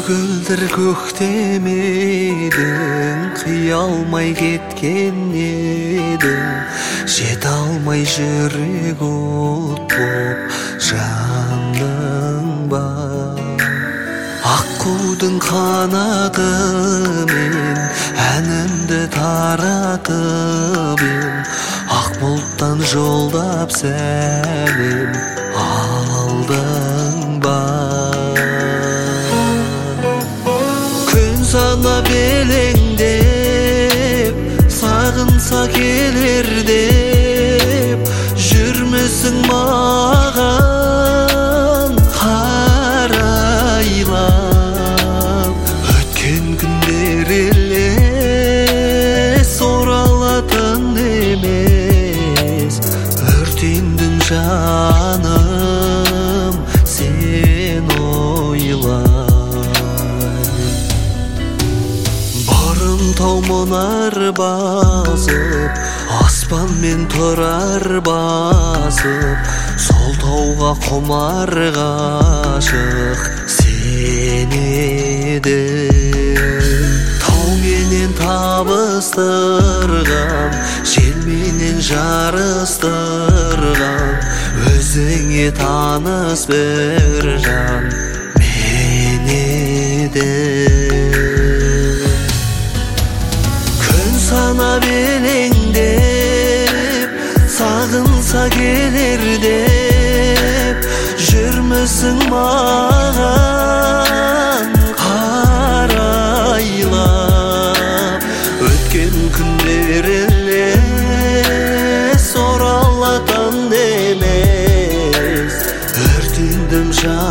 Көгілдір көктемедің, қия алмай кеткен едің, жете алмай жүрек от боп жандың ба. Аққудың қанатымен әнімді таратып ем, ақ бұлттан жолдап сәлем алдың ба. Санап елеңдеп, сағынса келер деп, жүрмісің маған қарайлап. Өткен күндер елес оралатын емес, өртендің жаным сен ойлап. Тау мұнар басып, аспан мен тұрар басып, сол тауға құмар ғашық сен едің. Тау менен табыстырған, жел менен жарыстырған, өзіңе таныс бір жан мен едім. Санап елеңдеп, сағынса келер деп, жүрмісің маған қарайлап. Өткен күндер елес оралатын емес, өртендім